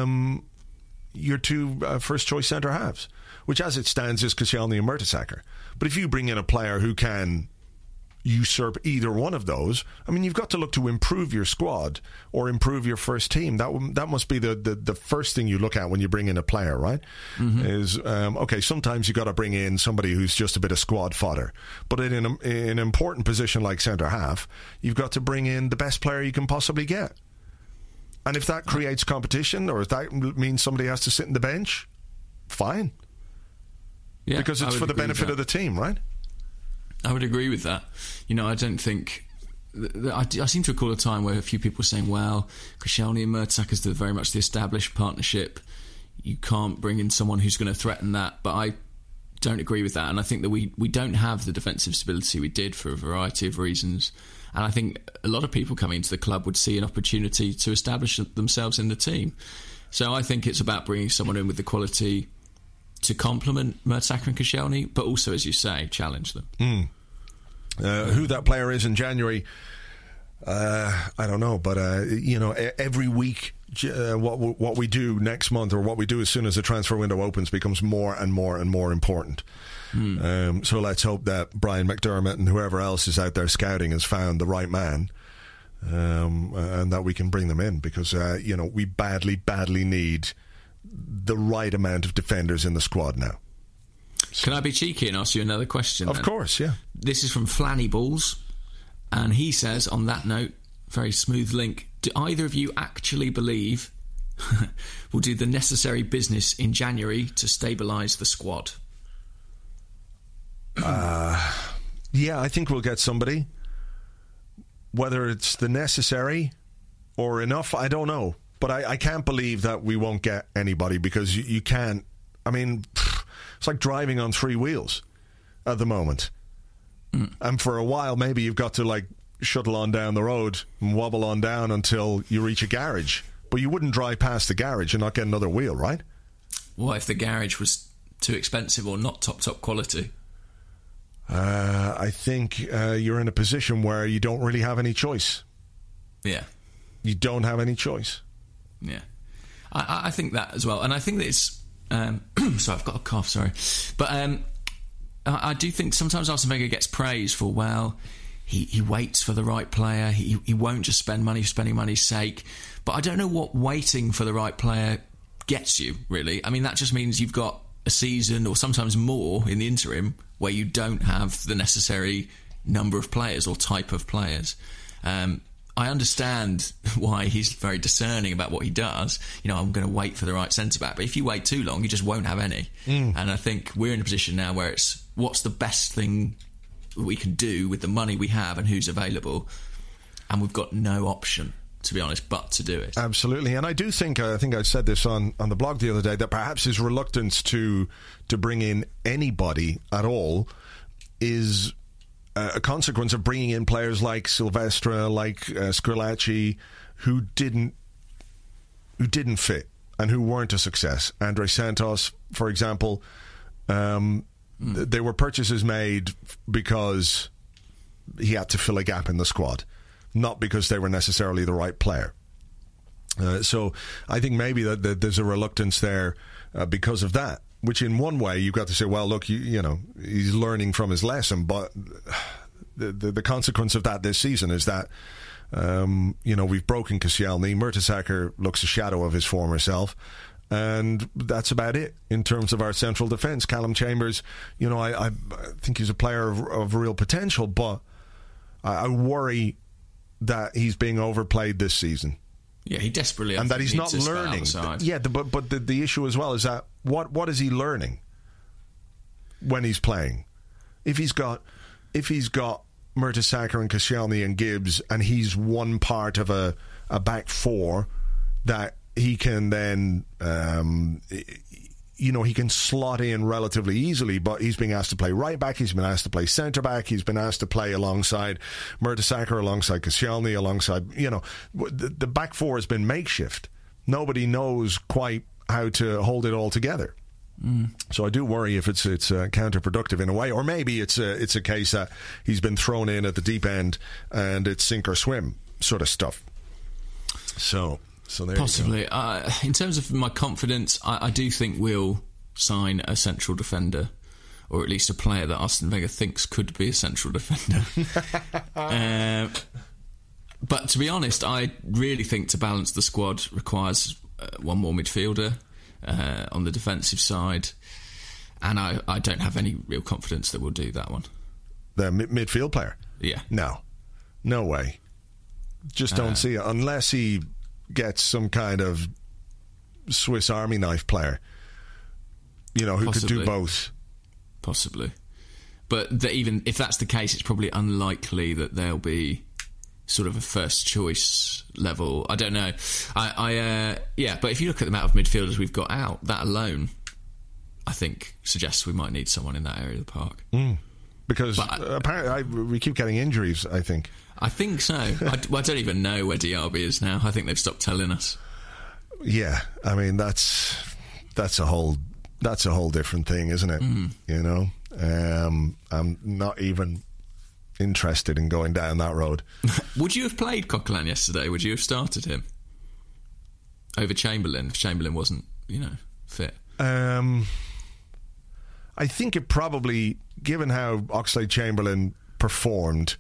first-choice centre-halves, which as it stands is Koscielny and Mertesaker. But if you bring in a player who can usurp either one of those, I mean, you've got to look to improve your squad or improve your first team. That must be the first thing you look at when you bring in a player, right? Is sometimes you got to bring in somebody who's just a bit of squad fodder, but in an important position like centre half, you've got to bring in the best player you can possibly get. And if that creates competition, or if that means somebody has to sit in the bench, fine, because it's for the benefit of the team, right? I would agree with that. I don't think... I seem to recall a time where a few people were saying, well, Koscielny and Mertesaker is very much the established partnership. You can't bring in someone who's going to threaten that. But I don't agree with that. And I think that we don't have the defensive stability we did for a variety of reasons. And I think a lot of people coming into the club would see an opportunity to establish themselves in the team. So I think it's about bringing someone in with the quality to complement Mertesaker and Koscielny, but also, as you say, challenge them. Who that player is in January, I don't know, but every week what we do next month, or what we do as soon as the transfer window opens, becomes more and more and more important. So let's hope that Brian McDermott and whoever else is out there scouting has found the right man, and that we can bring them in, because we badly need the right amount of defenders in the squad now. Can I be cheeky and ask you another question? Of course, yeah. This is from Flanny Balls, and he says, on that note, very smooth link, do either of you actually believe we'll do the necessary business in January to stabilise the squad? Yeah, I think we'll get somebody. Whether it's the necessary or enough, I don't know. But I can't believe that we won't get anybody, because you can't. I mean, it's like driving on three wheels at the moment. And for a while, maybe you've got to shuttle on down the road and wobble on down until you reach a garage. But you wouldn't drive past the garage and not get another wheel, right? What if the garage was too expensive or not top quality? I think you're in a position where you don't really have any choice. Yeah. You don't have any choice. Yeah. I think that as well. And I think that it's Sorry, I've got a cough, sorry. But I do think sometimes Arsene Wenger gets praised for, he waits for the right player. He won't just spend money for spending money's sake. But I don't know what waiting for the right player gets you, really. I mean, that just means you've got a season or sometimes more in the interim where you don't have the necessary number of players or type of players. I understand why he's very discerning about what he does. I'm going to wait for the right centre-back. But if you wait too long, you just won't have any. And I think we're in a position now where it's what's the best thing we can do with the money we have and who's available. And we've got no option, to be honest, but to do it. Absolutely. And I do think, I said this on the blog the other day, that perhaps his reluctance to bring in anybody at all is a consequence of bringing in players like Silvestre, like Squillaci, who didn't fit and who weren't a success. Andre Santos, for example, they were purchases made because he had to fill a gap in the squad, not because they were necessarily the right player. So I think maybe that there's a reluctance there because of that. Which in one way you've got to say, well, look, you know, he's learning from his lesson, but the consequence of that this season is that, you know, we've broken Koscielny. Mertesacker looks a shadow of his former self, and that's about it in terms of our central defence. Callum Chambers, you know, I think he's a player of real potential, but I worry that he's being overplayed this season. Yeah, he desperately and that he's not learning. Yeah, but the issue as well is that what is he learning when he's playing? If he's got Mertesacker and Koscielny and Gibbs, and he's one part of a back four that he can then you know, he can slot in relatively easily, but he's being asked to play right back, he's been asked to play centre back, he's been asked to play alongside Mertesacker, alongside Koscielny, alongside, you know, the back four has been makeshift. Nobody knows quite how to hold it all together. So I do worry if it's counterproductive in a way, or maybe it's a case that he's been thrown in at the deep end and it's sink or swim sort of stuff. So there possibly. In terms of my confidence, I do think we'll sign a central defender, or at least a player that Arsene Wenger thinks could be a central defender. But to be honest, I really think to balance the squad requires one more midfielder on the defensive side, and I don't have any real confidence that we'll do that one. The midfield player? Yeah. No way. Just don't see it. Unless he gets some kind of Swiss Army knife player, you know, who possibly could do both. Possibly. But even if that's the case, it's probably unlikely that there'll be sort of a first choice level. I don't know. Yeah, but if you look at the amount of midfielders we've got out, that alone, I think, suggests we might need someone in that area of the park. Because apparently we keep getting injuries, I think. I think so. I don't even know where Diaby is now. I think they've stopped telling us. Yeah, I mean that's a whole different thing, isn't it? You know, I'm not even interested in going down that road. Would you have played Coquelin yesterday? Would you have started him over Chamberlain if Chamberlain wasn't, you know, fit? I think it probably, given how Oxlade-Chamberlain performed,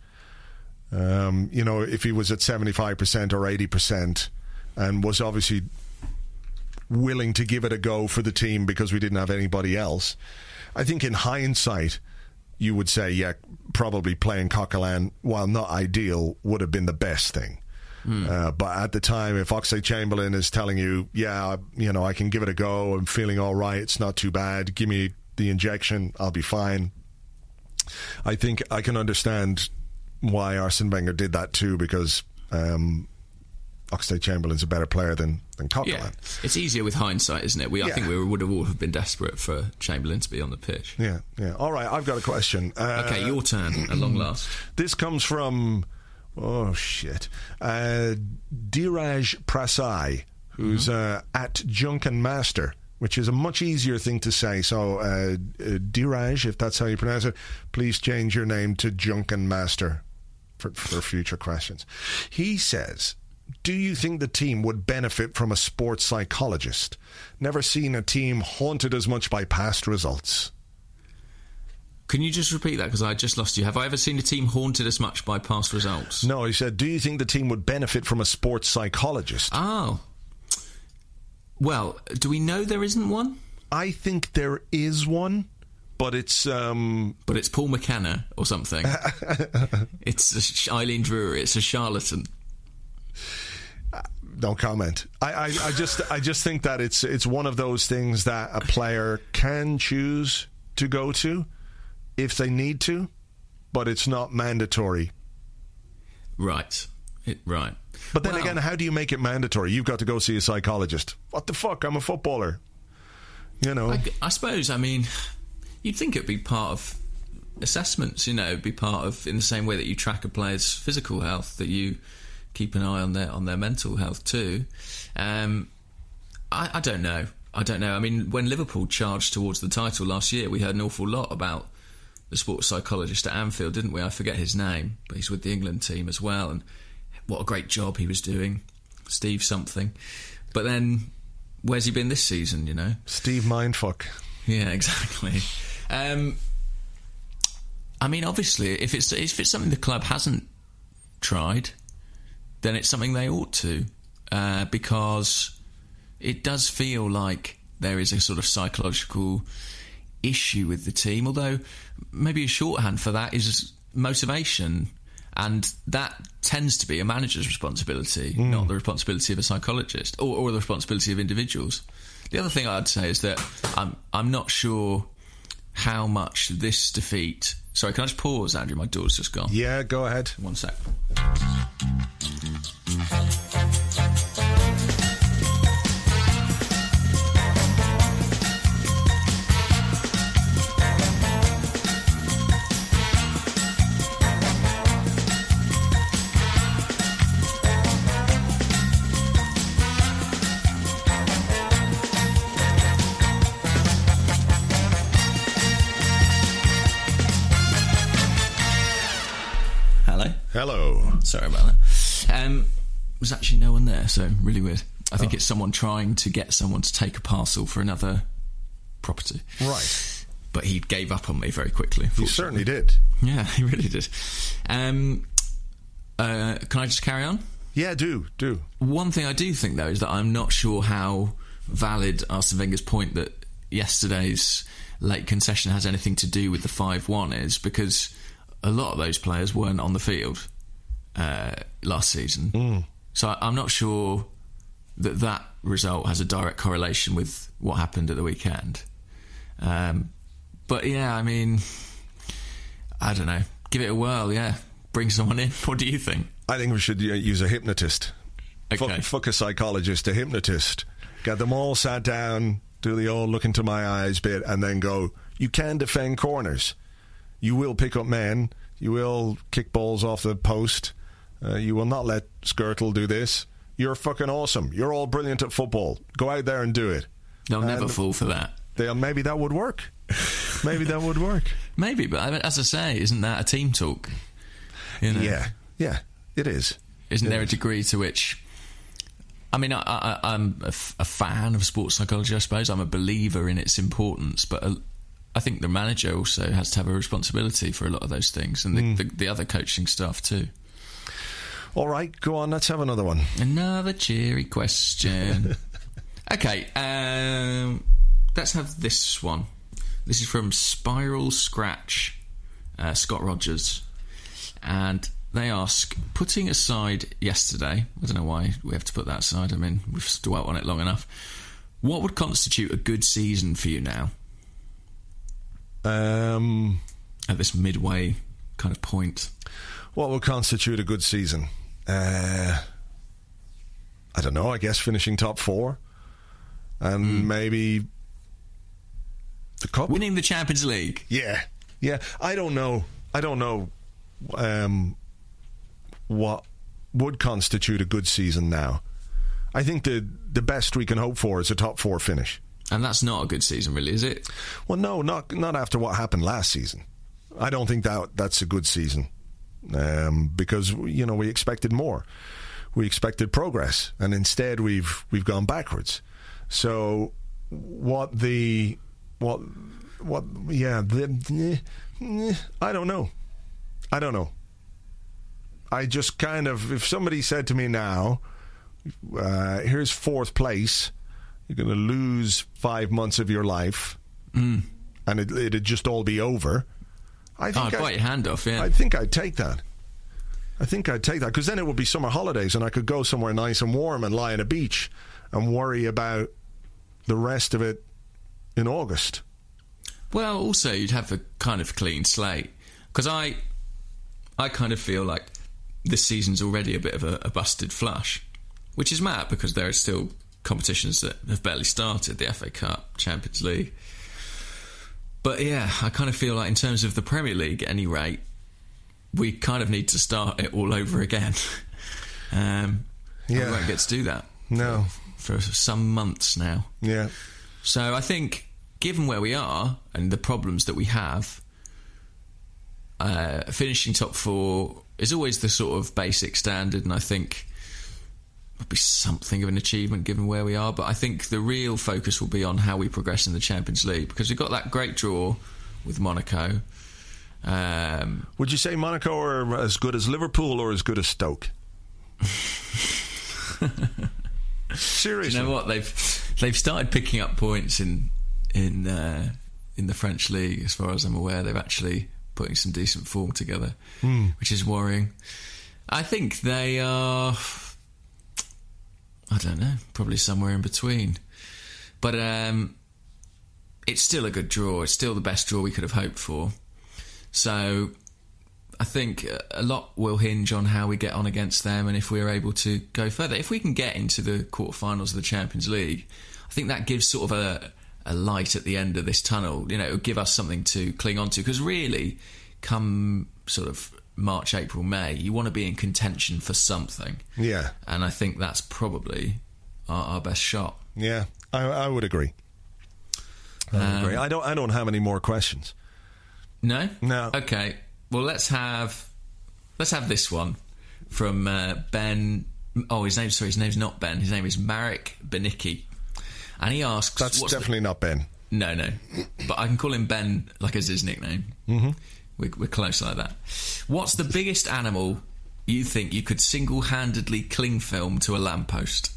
you know, if he was at 75% or 80% and was obviously willing to give it a go for the team because we didn't have anybody else, I think in hindsight you would say, yeah, probably playing Coquelin, while not ideal, would have been the best thing. But at the time, if Oxlade-Chamberlain is telling you, yeah, you know, I can give it a go, I'm feeling all right, it's not too bad, give me the injection, I'll be fine, I think I can understand why Arsene Wenger did that too, because Oxlade-Chamberlain's a better player than Coquelin. Yeah, it's easier with hindsight, isn't it? I think we would have all have been desperate for Chamberlain to be on the pitch. Yeah. All right, I've got a question. Okay, your turn, at long last. This comes from, Diraj Prasai, who's at Junkin Master, which is a much easier thing to say. So, Diraj, if that's how you pronounce it, please change your name to Junkin Master for future questions. He says, do you think the team would benefit from a sports psychologist? Never seen a team haunted as much by past results. Can you just repeat that? Because I just lost you. Have I ever seen a team haunted as much by past results? No, he said, do you think the team would benefit from a sports psychologist? Oh. Well, do we know there isn't one? I think there is one, but it's... But it's Paul McKenna or something. It's Eileen Drury. It's a charlatan. No comment. I just think that it's one of those things that a player can choose to go to if they need to, but it's not mandatory. Right. Right. But then again, how do you make it mandatory? You've got to go see a psychologist. What the fuck? I'm a footballer. You know. I suppose, I mean, you'd think it'd be part of assessments, you know, it'd be part of, in the same way that you track a player's physical health, that you keep an eye on their mental health too. I don't know. I mean, when Liverpool charged towards the title last year, we heard an awful lot about the sports psychologist at Anfield, didn't we? I forget his name, but he's with the England team as well, and what a great job he was doing. Steve something. But then, where's he been this season, you know? Steve Mindfuck. Yeah, exactly. I mean, obviously, if it's something the club hasn't tried, then it's something they ought to, because it does feel like there is a sort of psychological issue with the team, although maybe a shorthand for that is motivation, and that tends to be a manager's responsibility, not the responsibility of a psychologist or the responsibility of individuals. The other thing I'd say is that I'm not sure how much this defeat... Sorry, can I just pause, Andrew? My door's just gone. Yeah, go ahead. 1 sec. Hello. Sorry about that. There's actually no one there, so really weird. I think it's someone trying to get someone to take a parcel for another property. Right. But he gave up on me very quickly. He certainly did. Yeah, he really did. Can I just carry on? Yeah, do. One thing I do think, though, is that I'm not sure how valid Arsene Wenger's point that yesterday's late concession has anything to do with the 5-1 is, because a lot of those players weren't on the field last season. So I'm not sure that result has a direct correlation with what happened at the weekend. But yeah, I mean, I don't know. Give it a whirl, yeah. Bring someone in. What do you think? I think we should use a hypnotist. Okay. Fuck a psychologist, a hypnotist. Get them all sat down, do the old look into my eyes bit, and then go, you can defend corners. You will pick up men. You will kick balls off the post. You will not let Skirtle do this. You're fucking awesome. You're all brilliant at football. Go out there and do it. They'll never fall for that. Maybe that would work. Maybe that would work. Maybe, but as I say, isn't that a team talk? You know? Yeah, it is. Isn't there a degree to which... I mean, I'm a fan of sports psychology, I suppose. I'm a believer in its importance, but I think the manager also has to have a responsibility for a lot of those things, and the other coaching staff too. All right, go on, let's have another one. Another cheery question. Okay, let's have this one. This is from Spiral Scratch, Scott Rogers, and they ask, putting aside yesterday, I don't know why we have to put that aside, I mean, we've dwelt on it long enough, what would constitute a good season for you now? At this midway kind of point. What would constitute a good season? I don't know, I guess finishing top 4 and maybe the cup. Winning the Champions League. Yeah. I don't know what would constitute a good season now. I think the best we can hope for is a top 4 finish. And that's not a good season, really, is it? Well, no, not after what happened last season. I don't think that's a good season, because we expected more. we expected progress, and instead we've gone backwards. So I don't know. I just kind of, if somebody said to me now, here's 4th place, you're going to lose 5 months of your life, and it'd just all be over. I'd bite your hand off, yeah. I think I'd take that. Because then it would be summer holidays and I could go somewhere nice and warm and lie on a beach and worry about the rest of it in August. Well, also you'd have a kind of clean slate, because I kind of feel like this season's already a bit of a busted flush, which is mad because there are still competitions that have barely started, the FA Cup, Champions League. But yeah, I kind of feel like in terms of the Premier League, at any rate, we kind of need to start it all over again. We won't get to do that. No. For some months now. Yeah. So I think, given where we are and the problems that we have, finishing top 4 is always the sort of basic standard, and I think would be something of an achievement given where we are. But I think the real focus will be on how we progress in the Champions League, because we've got that great draw with Monaco. Would you say Monaco are as good as Liverpool or as good as Stoke? Seriously, you know what, they've started picking up points in the French league. As far as I'm aware, they've actually putting some decent form together, which is worrying. I think they are, I don't know, probably somewhere in between. But it's still a good draw. It's still the best draw we could have hoped for. So I think a lot will hinge on how we get on against them and if we're able to go further. If we can get into the quarterfinals of the Champions League, I think that gives sort of a light at the end of this tunnel. You know, it'll give us something to cling on to, because really, come sort of March, April, May, you want to be in contention for something. Yeah. And I think that's probably our best shot. Yeah, I would agree. I don't have any more questions. No? No. Okay. Well, let's have this one from Ben. Oh, his name's not Ben. His name is Marek Benicki. And he asks... That's definitely not Ben. No. But I can call him Ben, like as his nickname. Mm-hmm. We're close like that. What's the biggest animal you think you could single-handedly cling film to a lamppost?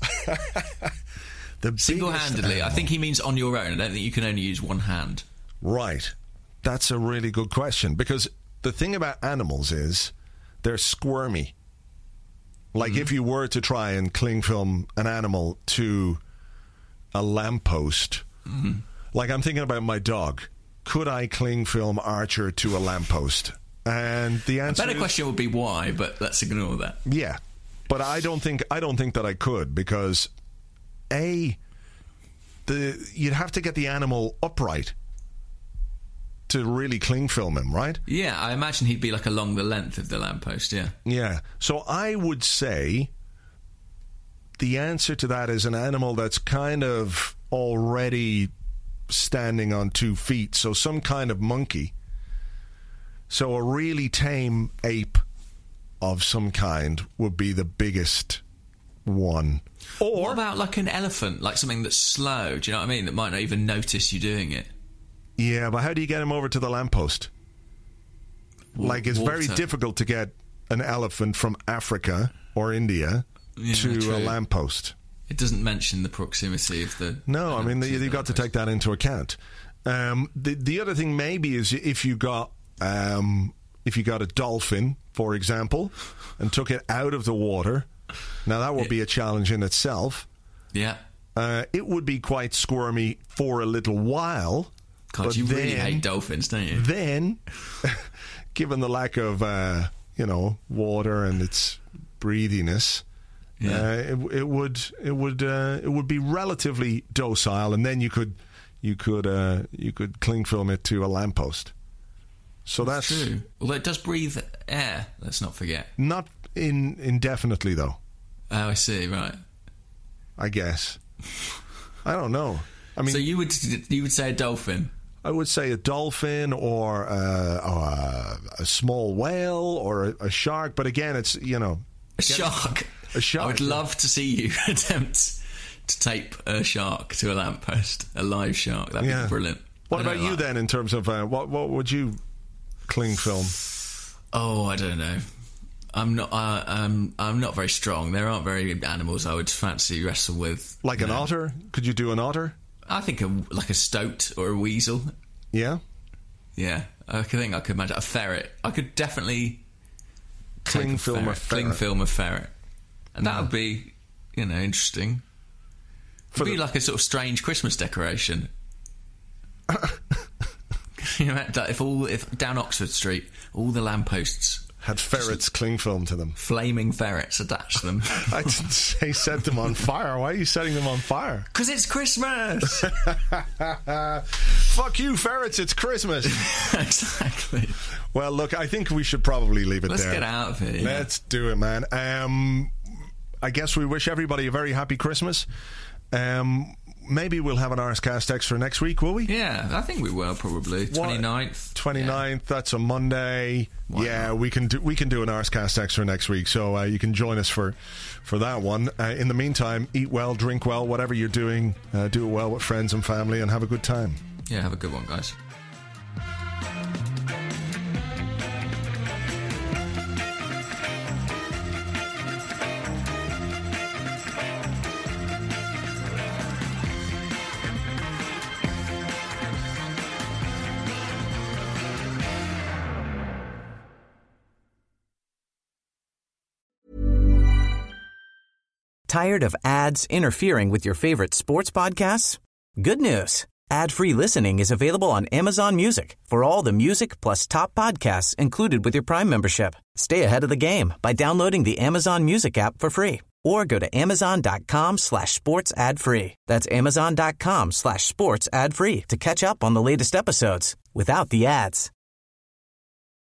Single-handedly. I think he means on your own. I don't think you can only use one hand. Right. That's a really good question, because the thing about animals is they're squirmy. Like if you were to try and cling film an animal to a lamppost, like I'm thinking about my dog. Could I cling film Archer to a lamppost? And the answer, a better question would be why, but let's ignore that. Yeah, but I don't think that I could, because you'd have to get the animal upright to really cling film him, right? Yeah, I imagine he'd be like along the length of the lamppost, yeah. Yeah, so I would say the answer to that is an animal that's kind of already standing on 2 feet, so some kind of monkey. So a really tame ape of some kind would be the biggest one. Or what about like an elephant, like something that's slow, do you know what I mean, that might not even notice you doing it? Yeah, but how do you get him over to the lamppost? Like, it's very difficult to get an elephant from Africa or India to a lamppost. It doesn't mention the proximity of the... No, I mean, you've got to take that into account. The other thing maybe is if you got a dolphin, for example, and took it out of the water. Now, that would be a challenge in itself. Yeah. It would be quite squirmy for a little while. God, you really hate dolphins, don't you? Then, given the lack of, water and its breathiness, it would be relatively docile, and then you could cling film it to a lamppost. So that's true. Although it does breathe air, let's not forget. Not indefinitely, though. Oh, I see. Right. I guess. I don't know. I mean, so you would say a dolphin? I would say a dolphin or a small whale or a shark. But again, it's, a shark. A shark? I would love to see you attempt to tape a shark to a lamppost, a live shark. That'd be brilliant. What about you then, in terms of what would you cling film? Oh, I don't know. I'm not very strong. There aren't very animals I would fancy wrestle with. Like an otter? Could you do an otter? I think like a stoat or a weasel. Yeah? Yeah. I think I could imagine a ferret. I could definitely cling film a ferret. And that would be, interesting. It'd be like a sort of strange Christmas decoration. If down Oxford Street, all the lampposts had ferrets cling film to them. Flaming ferrets attached to them. I didn't say set them on fire. Why are you setting them on fire? Because it's Christmas. Fuck you, ferrets. It's Christmas. Exactly. Well, look, I think we should probably leave it Let's there. Let's get out of here. Yeah. Let's do it, man. I guess we wish everybody a very happy Christmas. Maybe we'll have an Arscast Extra next week, will we? Yeah, I think we will, probably. 29th. 29th, that's a Monday. We can do an Arscast Extra next week, so you can join us for that one. In the meantime, eat well, drink well, whatever you're doing, do it well with friends and family, and have a good time. Yeah, have a good one, guys. Tired of ads interfering with your favorite sports podcasts? Good news. Ad-free listening is available on Amazon Music for all the music plus top podcasts included with your Prime membership. Stay ahead of the game by downloading the Amazon Music app for free or go to amazon.com/sports ad free. That's amazon.com/sports ad free to catch up on the latest episodes without the ads.